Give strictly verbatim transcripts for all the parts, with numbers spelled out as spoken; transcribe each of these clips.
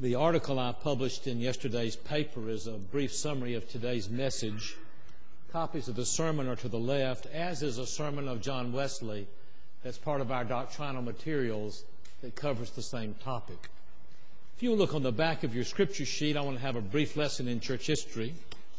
The article I published in yesterday's paper is a brief summary of today's message. Copies of the sermon are to the left, as is a sermon of John Wesley that's part of our doctrinal materials that covers the same topic. If you look on the back of your scripture sheet, I want to have a brief lesson in church history.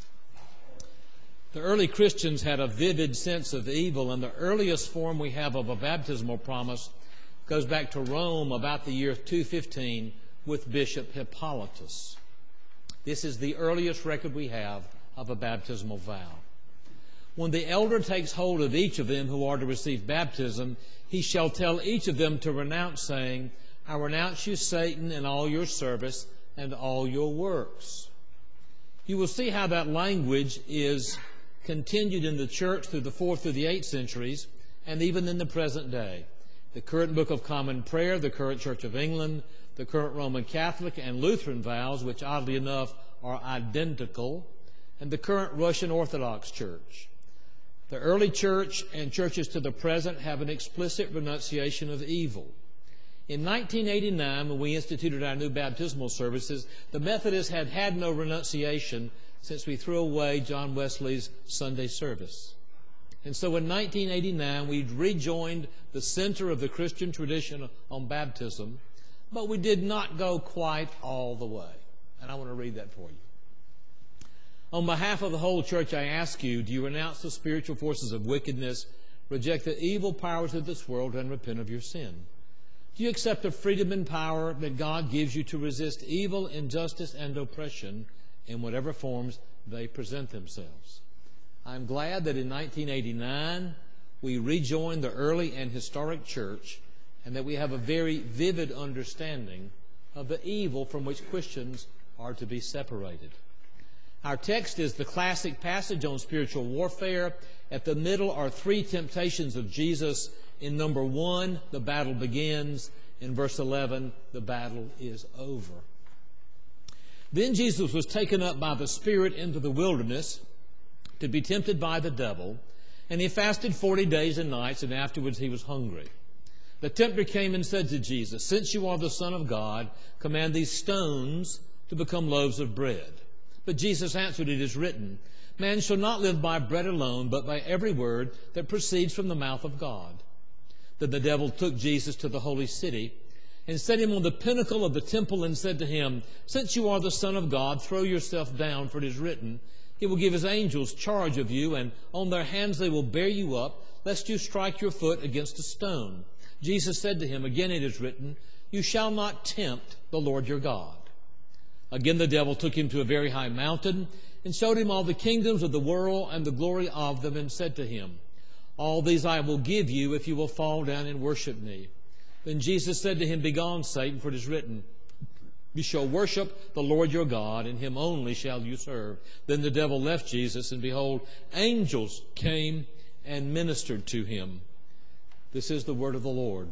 The early Christians had a vivid sense of evil, and the earliest form we have of a baptismal promise goes back to Rome about the year two fifteen with Bishop Hippolytus. This is the earliest record we have of a baptismal vow. When the elder takes hold of each of them who are to receive baptism, he shall tell each of them to renounce, saying, I renounce you, Satan, and all your service and all your works. You will see how that language is continued in the church through the fourth through the eighth centuries, and even in the present day. The current Book of Common Prayer, the current Church of England, the current Roman Catholic and Lutheran vows, which oddly enough are identical, and the current Russian Orthodox Church. The early church and churches to the present have an explicit renunciation of evil. In nineteen eighty-nine, when we instituted our new baptismal services, the Methodists had had no renunciation since we threw away John Wesley's Sunday service. And so in nineteen eighty-nine, we rejoined the center of the Christian tradition on baptism, but we did not go quite all the way. And I want to read that for you. On behalf of the whole church, I ask you, do you renounce the spiritual forces of wickedness, reject the evil powers of this world, and repent of your sin? Do you accept the freedom and power that God gives you to resist evil, injustice, and oppression in whatever forms they present themselves? I'm glad that in nineteen eighty-nine, we rejoined the early and historic church, and that we have a very vivid understanding of the evil from which Christians are to be separated. Our text is the classic passage on spiritual warfare. At the middle are three temptations of Jesus. In number one, the battle begins. In verse eleven, the battle is over. Then Jesus was taken up by the Spirit into the wilderness to be tempted by the devil, and he fasted forty days and nights, and afterwards he was hungry. The tempter came and said to Jesus, since you are the Son of God, command these stones to become loaves of bread. But Jesus answered, it is written, man shall not live by bread alone, but by every word that proceeds from the mouth of God. Then the devil took Jesus to the holy city and set him on the pinnacle of the temple and said to him, since you are the Son of God, throw yourself down, for it is written, he will give his angels charge of you, and on their hands they will bear you up, lest you strike your foot against a stone. Jesus said to him, again it is written, you shall not tempt the Lord your God. Again the devil took him to a very high mountain and showed him all the kingdoms of the world and the glory of them, and said to him, all these I will give you if you will fall down and worship me. Then Jesus said to him, begone, Satan, for it is written, you shall worship the Lord your God, and him only shall you serve. Then the devil left Jesus, and behold, angels came and ministered to him. This is the word of the Lord.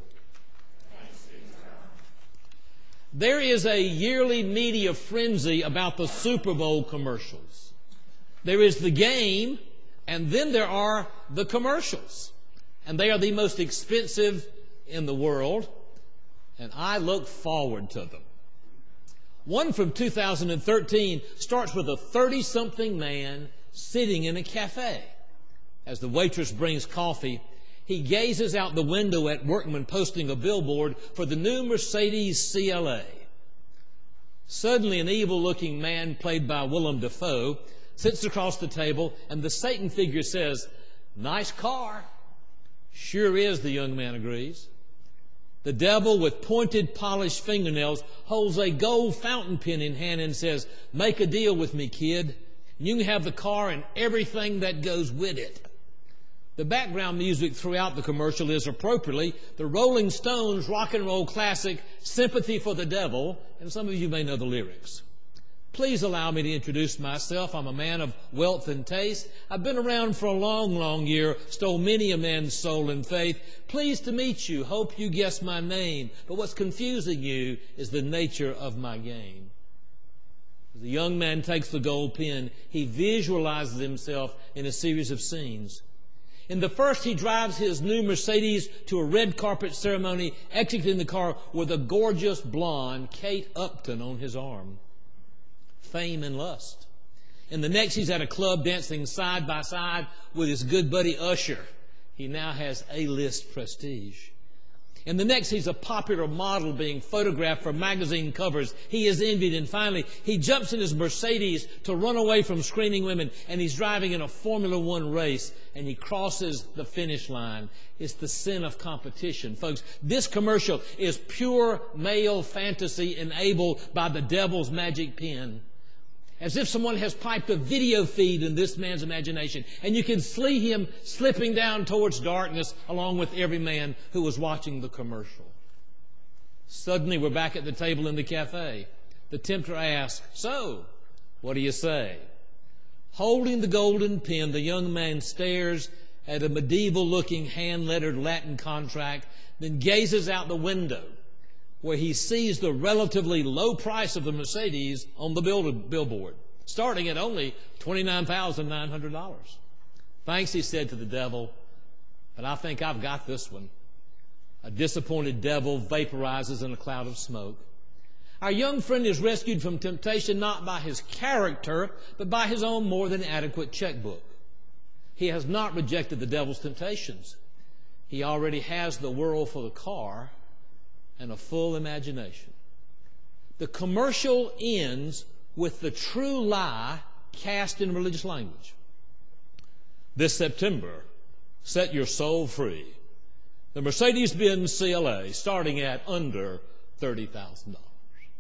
There is a yearly media frenzy about the Super Bowl commercials. There is the game, and then there are the commercials. And they are the most expensive in the world, and I look forward to them. One from two thousand thirteen starts with a thirty-something man sitting in a cafe. As the waitress brings coffee, he gazes out the window at workmen posting a billboard for the new Mercedes C L A. Suddenly, an evil-looking man, played by Willem Dafoe, sits across the table, and the Satan figure says, nice car. Sure is, the young man agrees. The devil, with pointed, polished fingernails, holds a gold fountain pen in hand and says, make a deal with me, kid. You can have the car and everything that goes with it. The background music throughout the commercial is appropriately the Rolling Stones rock and roll classic, Sympathy for the Devil, and some of you may know the lyrics. Please allow me to introduce myself. I'm a man of wealth and taste. I've been around for a long, long year, stole many a man's soul and faith. Pleased to meet you. Hope you guess my name. But what's confusing you is the nature of my game. As the young man takes the gold pen, he visualizes himself in a series of scenes. In the first, he drives his new Mercedes to a red carpet ceremony, exiting the car with a gorgeous blonde Kate Upton on his arm. Fame and lust. In the next, he's at a club dancing side by side with his good buddy Usher. He now has A-list prestige. In the next, he's a popular model being photographed for magazine covers. He is envied, and finally, he jumps in his Mercedes to run away from screaming women, and he's driving in a Formula One race, and he crosses the finish line. It's the sin of competition. Folks, this commercial is pure male fantasy enabled by the devil's magic pen. As if someone has piped a video feed in this man's imagination. And you can see him slipping down towards darkness along with every man who was watching the commercial. Suddenly we're back at the table in the cafe. The tempter asks, "So, what do you say?" Holding the golden pen, the young man stares at a medieval-looking hand-lettered Latin contract, then gazes out the window, where he sees the relatively low price of the Mercedes on the billboard, starting at only twenty-nine thousand nine hundred dollars. "Thanks," he said to the devil, "but I think I've got this one." A disappointed devil vaporizes in a cloud of smoke. Our young friend is rescued from temptation not by his character, but by his own more than adequate checkbook. He has not rejected the devil's temptations. He already has the world for the car and a full imagination. The commercial ends with the true lie cast in religious language. "This September, set your soul free. The Mercedes-Benz C L A starting at under thirty thousand dollars.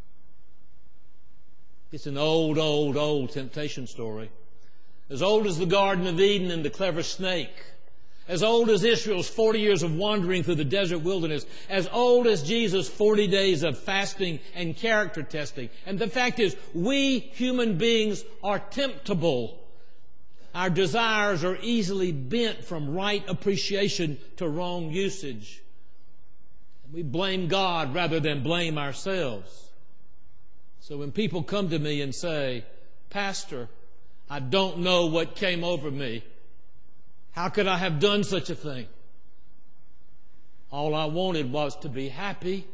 It's an old, old, old temptation story. As old as the Garden of Eden and the clever snake. As old as Israel's forty years of wandering through the desert wilderness. As old as Jesus' forty days of fasting and character testing. And the fact is, we human beings are temptable. Our desires are easily bent from right appreciation to wrong usage. We blame God rather than blame ourselves. So when people come to me and say, "Pastor, I don't know what came over me. How could I have done such a thing? All I wanted was to be happy."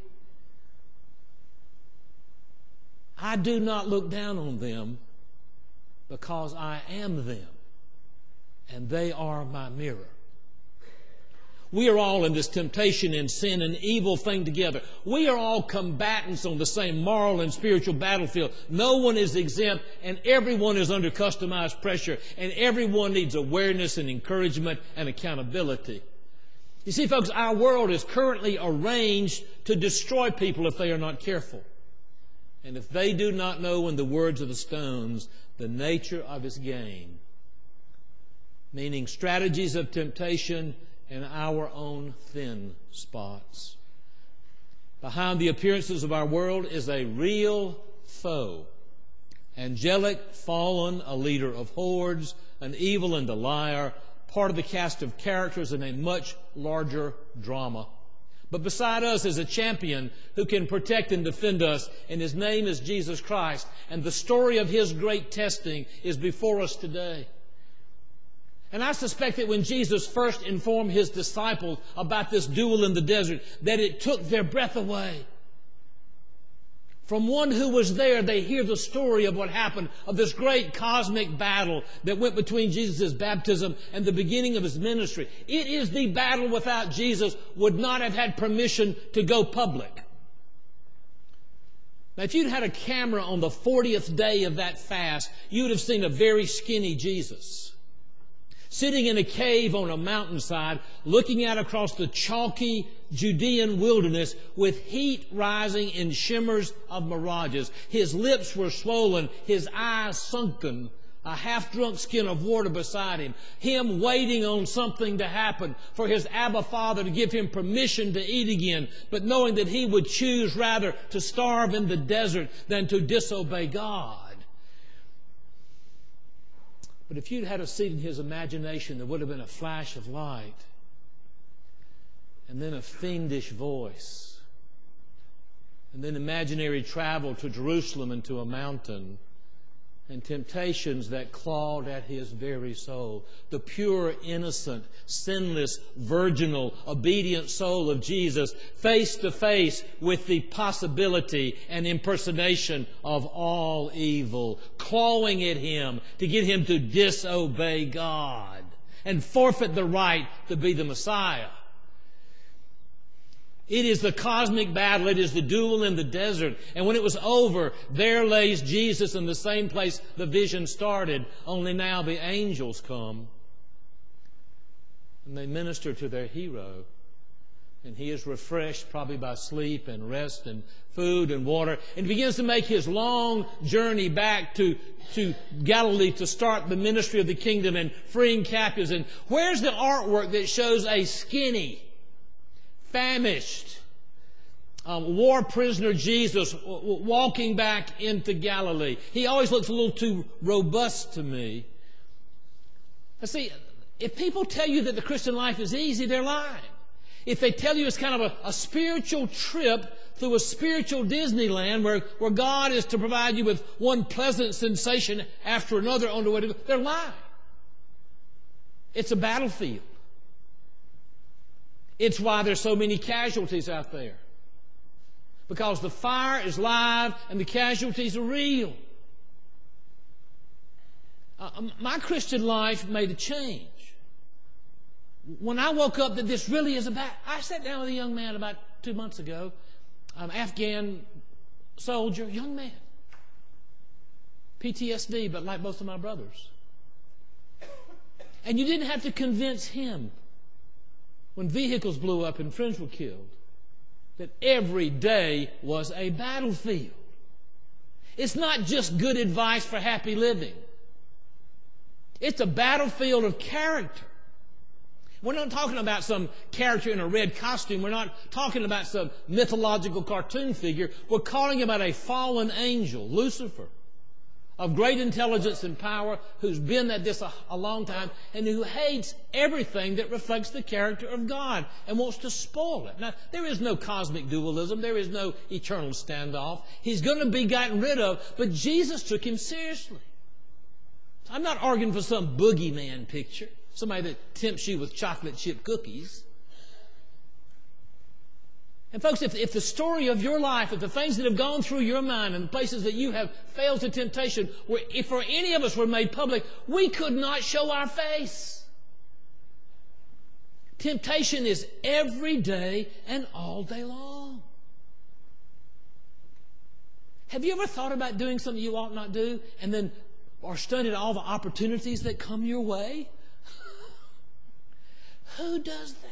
I do not look down on them because I am them, and they are my mirror. We are all in this temptation and sin and evil thing together. We are all combatants on the same moral and spiritual battlefield. No one is exempt, and everyone is under customized pressure, and everyone needs awareness and encouragement and accountability. You see, folks, our world is currently arranged to destroy people if they are not careful. And if they do not know, in the words of the Stones, the nature of its game, meaning strategies of temptation and our own thin spots. Behind the appearances of our world is a real foe. Angelic, fallen, a leader of hordes, an evil and a liar, part of the cast of characters in a much larger drama. But beside us is a champion who can protect and defend us, and his name is Jesus Christ. And the story of his great testing is before us today. And I suspect that when Jesus first informed his disciples about this duel in the desert, that it took their breath away. From one who was there, they hear the story of what happened, of this great cosmic battle that went between Jesus' baptism and the beginning of his ministry. It is the battle without Jesus would not have had permission to go public. Now, if you'd had a camera on the fortieth day of that fast, you would have seen a very skinny Jesus, sitting in a cave on a mountainside, looking out across the chalky Judean wilderness with heat rising in shimmers of mirages. His lips were swollen, his eyes sunken, a half-drunk skin of water beside him, him waiting on something to happen for his Abba Father to give him permission to eat again, but knowing that he would choose rather to starve in the desert than to disobey God. But if you'd had a seat in his imagination, there would have been a flash of light, and then a fiendish voice, and then imaginary travel to Jerusalem and to a mountain, and temptations that clawed at his very soul. The pure, innocent, sinless, virginal, obedient soul of Jesus, face to face with the possibility and impersonation of all evil, clawing at him to get him to disobey God and forfeit the right to be the Messiah. It is the cosmic battle. It is the duel in the desert. And when it was over, there lays Jesus in the same place the vision started, only now the angels come. And they minister to their hero. And he is refreshed probably by sleep and rest and food and water. And he begins to make his long journey back to, to Galilee to start the ministry of the kingdom and freeing captives. And where's the artwork that shows a skinny, famished, um, war prisoner Jesus w- w- walking back into Galilee? He always looks a little too robust to me. Now see, if people tell you that the Christian life is easy, they're lying. If they tell you it's kind of a, a spiritual trip through a spiritual Disneyland where, where God is to provide you with one pleasant sensation after another on the way to go, they're lying. It's a battlefield. It's why there's so many casualties out there. Because the fire is live and the casualties are real. Uh, my Christian life made a change. When I woke up that this really is about... I sat down with a young man about two months ago, an Afghan soldier, young man. P T S D, but like both of my brothers. And you didn't have to convince him when vehicles blew up and friends were killed, that every day was a battlefield. It's not just good advice for happy living. It's a battlefield of character. We're not talking about some character in a red costume. We're not talking about some mythological cartoon figure. We're calling about a fallen angel, Lucifer, of great intelligence and power, who's been at this a, a long time, and who hates everything that reflects the character of God and wants to spoil it. Now, there is no cosmic dualism. There is no eternal standoff. He's going to be gotten rid of, but Jesus took him seriously. I'm not arguing for some boogeyman picture, somebody that tempts you with chocolate chip cookies. And folks, if, if the story of your life, if the things that have gone through your mind and the places that you have failed to temptation, were, if for any of us were made public, we could not show our face. Temptation is every day and all day long. Have you ever thought about doing something you ought not do and then are stunned at all the opportunities that come your way? Who does that?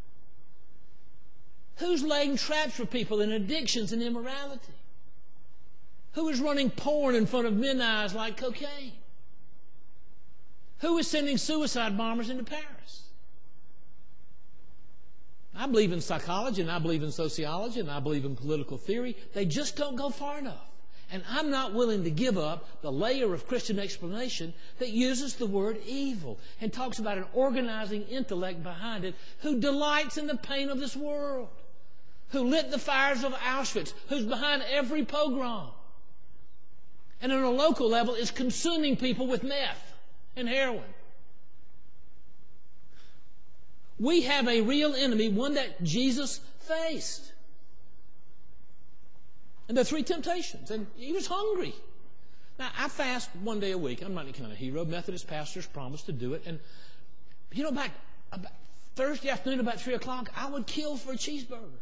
Who's laying traps for people in addictions and immorality? Who is running porn in front of men eyes like cocaine? Who is sending suicide bombers into Paris? I believe in psychology, and I believe in sociology, and I believe in political theory. They just don't go far enough. And I'm not willing to give up the layer of Christian explanation that uses the word evil and talks about an organizing intellect behind it who delights in the pain of this world, who lit the fires of Auschwitz, who's behind every pogrom, and on a local level is consuming people with meth and heroin. We have a real enemy, one that Jesus faced. And there are three temptations, and he was hungry. Now, I fast one day a week. I'm not any kind of hero. Methodist pastors promise to do it. And, you know, about, about Thursday afternoon, about three o'clock, I would kill for a cheeseburger.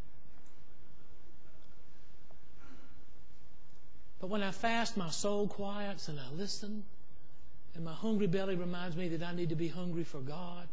But when I fast, my soul quiets and I listen, and my hungry belly reminds me that I need to be hungry for God.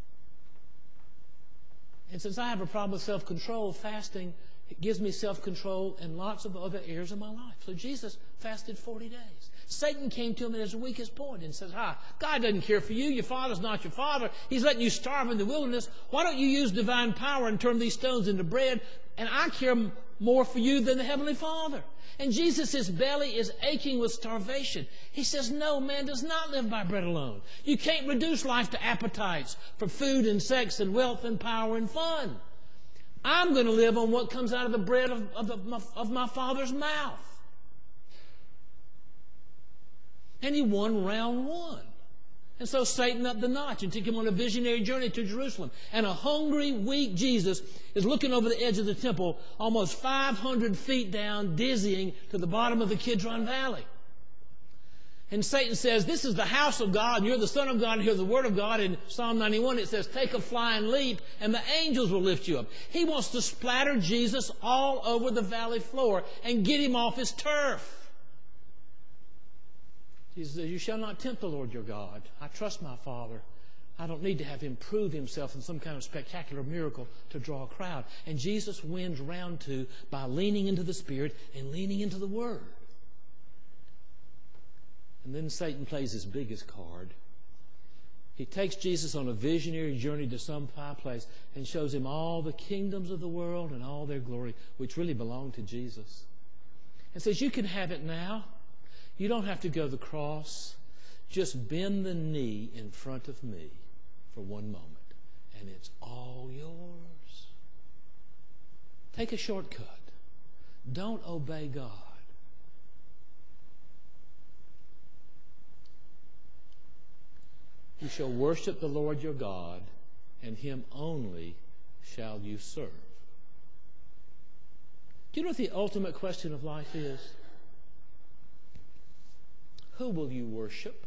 And since I have a problem with self-control, fasting, it gives me self-control in lots of other areas of my life. So Jesus fasted forty days. Satan came to him at his weakest point and says, "Ah, God doesn't care for you. Your father's not your father. He's letting you starve in the wilderness. Why don't you use divine power and turn these stones into bread? And I care more for you than the Heavenly Father." And Jesus' belly is aching with starvation. He says, "No, man does not live by bread alone." You can't reduce life to appetites for food and sex and wealth and power and fun. I'm going to live on what comes out of the bread of, of, the, of my Father's mouth. And he won round one. And so Satan upped the notch and took him on a visionary journey to Jerusalem. And a hungry, weak Jesus is looking over the edge of the temple, almost five hundred feet down, dizzying to the bottom of the Kidron Valley. And Satan says, this is the house of God, and you're the Son of God, and hear the Word of God. In Psalm ninety-one, it says, take a flying leap, and the angels will lift you up. He wants to splatter Jesus all over the valley floor and get him off his turf. Jesus says, you shall not tempt the Lord your God. I trust my Father. I don't need to have him prove himself in some kind of spectacular miracle to draw a crowd. And Jesus wins round two by leaning into the Spirit and leaning into the Word. And then Satan plays his biggest card. He takes Jesus on a visionary journey to some high place and shows him all the kingdoms of the world and all their glory, which really belong to Jesus. And says, you can have it now. You don't have to go to the cross. Just bend the knee in front of me for one moment, and it's all yours. Take a shortcut. Don't obey God. You shall worship the Lord your God, and him only shall you serve. Do you know what the ultimate question of life is? Who will you worship?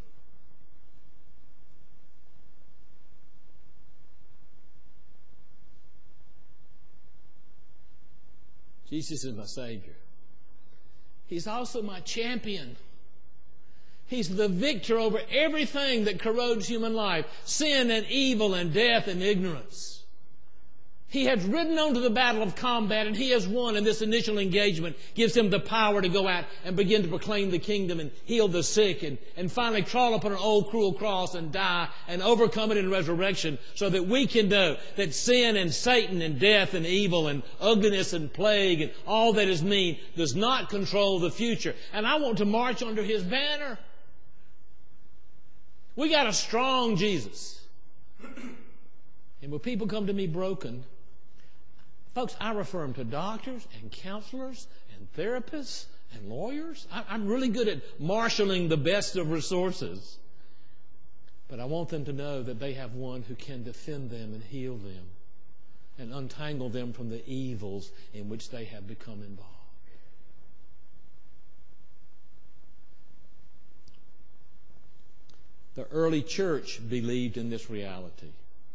Jesus is my Savior. He's also my champion. He's the victor over everything that corrodes human life, sin and evil and death and ignorance. He has ridden on to the battle of combat, and he has won, and this initial engagement gives him the power to go out and begin to proclaim the kingdom and heal the sick and, and finally crawl up on an old cruel cross and die and overcome it in resurrection, so that we can know that sin and Satan and death and evil and ugliness and plague and all that is mean does not control the future. And I want to march under his banner. We got a strong Jesus. And when people come to me broken, folks, I refer them to doctors and counselors and therapists and lawyers. I, I'm really good at marshaling the best of resources. But I want them to know that they have one who can defend them and heal them and untangle them from the evils in which they have become involved. The early church believed in this reality.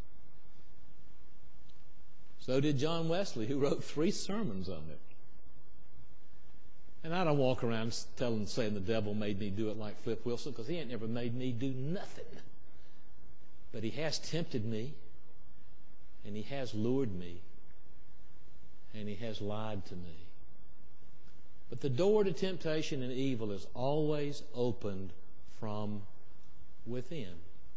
So did John Wesley, who wrote three sermons on it. And I don't walk around telling, saying the devil made me do it like Flip Wilson, because he ain't never made me do nothing. But he has tempted me, and he has lured me, and he has lied to me. But the door to temptation and evil is always opened from within.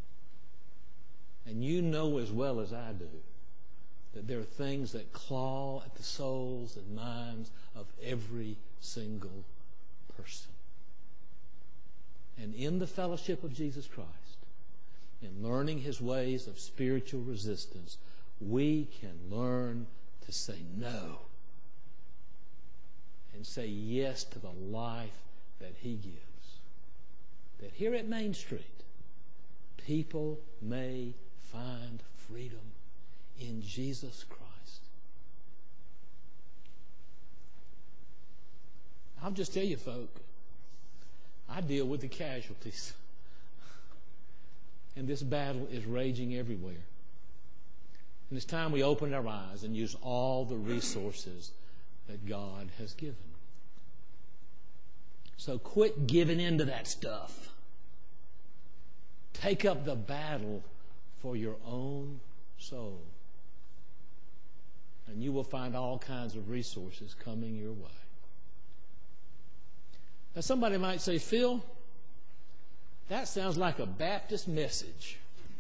And you know as well as I do that there are things that claw at the souls and minds of every single person. And in the fellowship of Jesus Christ, in learning his ways of spiritual resistance, we can learn to say no and say yes to the life that he gives. That here at Main Street, people may find freedom in Jesus Christ. I'll just tell you, folk, I deal with the casualties. And this battle is raging everywhere. And it's time we open our eyes and use all the resources that God has given. So quit giving in to that stuff. Take up the battle for your own soul. And you will find all kinds of resources coming your way. Now somebody might say, Phil, that sounds like a Baptist message.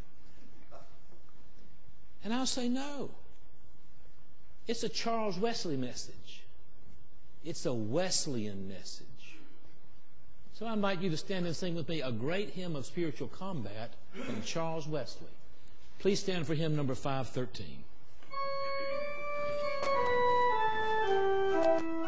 And I'll say, no. It's a Charles Wesley message. It's a Wesleyan message. So I invite you to stand and sing with me a great hymn of spiritual combat from Charles Wesley. Please stand for hymn number five thirteen.